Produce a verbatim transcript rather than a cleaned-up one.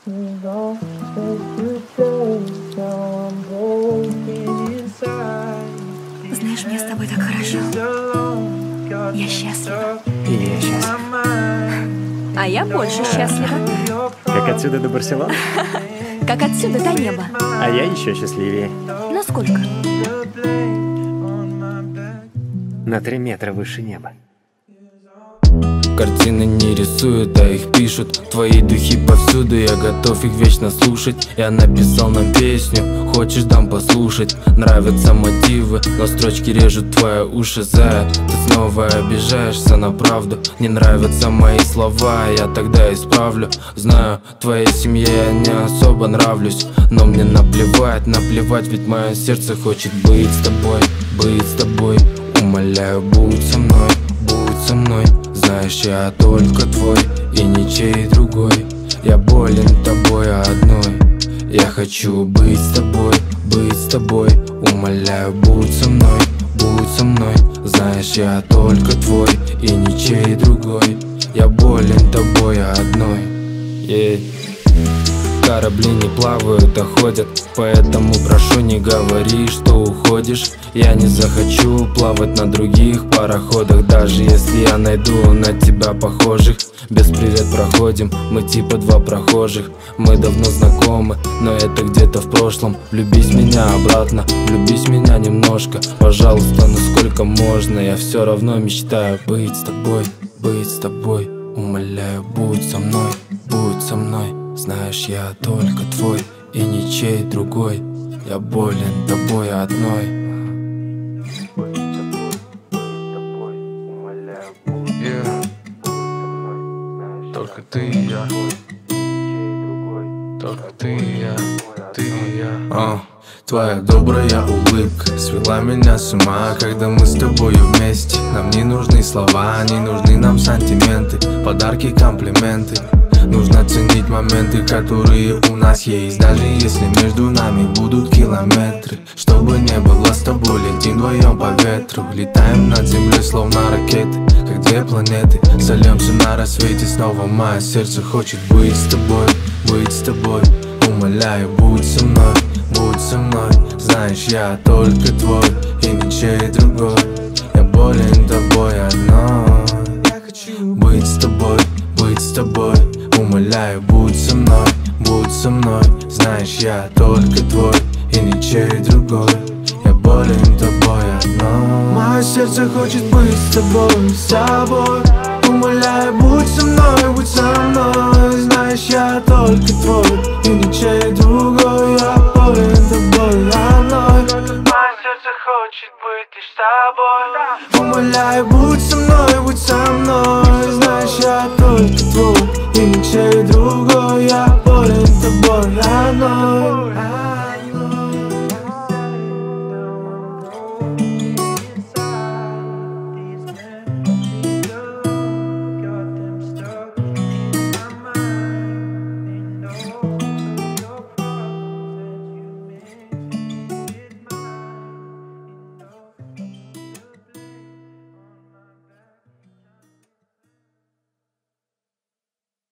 Знаешь, мне с тобой так хорошо. Я счастлива. И я счастлив. А я больше счастлива. Как отсюда до Барселоны? Как отсюда до неба. А я еще счастливее. Насколько? На три метра выше неба. Картины не рисуют, а их пишут. Твои духи повсюду, я готов их вечно слушать. Я написал нам песню, хочешь дам послушать. Нравятся мотивы, но строчки режут твои уши. Зая, ты снова обижаешься на правду. Не нравятся мои слова, я тогда исправлю. Знаю, твоей семье я не особо нравлюсь, но мне наплевать, наплевать, ведь мое сердце хочет быть с тобой, быть с тобой. Умоляю, будь со мной, будь со мной. Знаешь, я только твой и ничей другой. Я болен тобой одной. Я хочу быть с тобой, быть с тобой. Умоляю, будь со мной, будь со мной. Знаешь, я только твой и ничей другой. Я болен тобой одной. Yeah. Корабли не плавают, а ходят, поэтому прошу, не говори, что уходишь. Я не захочу плавать на других пароходах, даже если я найду на тебя похожих. Без привет проходим, мы типа два прохожих. Мы давно знакомы, но это где-то в прошлом. Влюбись в меня обратно, влюбись в меня немножко. Пожалуйста, ну сколько можно, я все равно мечтаю быть с тобой, быть с тобой. Умоляю, будь со мной, будь со мной. Знаешь, я только твой и ничей другой. Я болен тобой одной. Yeah. Только ты и я. Только ты и я. Ты и я. uh. Твоя добрая улыбка свела меня с ума, когда мы с тобою вместе. Нам не нужны слова, не нужны нам сантименты, подарки, комплименты. Нужно ценить моменты, которые у нас есть, даже если между нами будут километры. Чтобы не было с тобой, летим вдвоем по ветру. Летаем над землей, словно ракеты, как две планеты. Сольемся на рассвете снова, мое сердце хочет быть с тобой, быть с тобой. Умоляю, будь со мной, будь со мной. Знаешь, я только твой и ничей другой. Я болен тобой одной. Я хочу быть с тобой, быть с тобой. Умоляю, будь со мной, будь со мной. Знаешь, я только твой и ничей другой. Я болен тобой одной. Мое сердце хочет быть с тобой, с тобой. Умоляю, будь со мной, будь со мной. Знаешь, я только твой и ничей другой. Я болен тобой одной. Мое сердце хочет быть лишь с тобой. Умоляю, будь со мной, будь со мной. Знаешь, я только твой и ничей другой. Я болен тобой одной.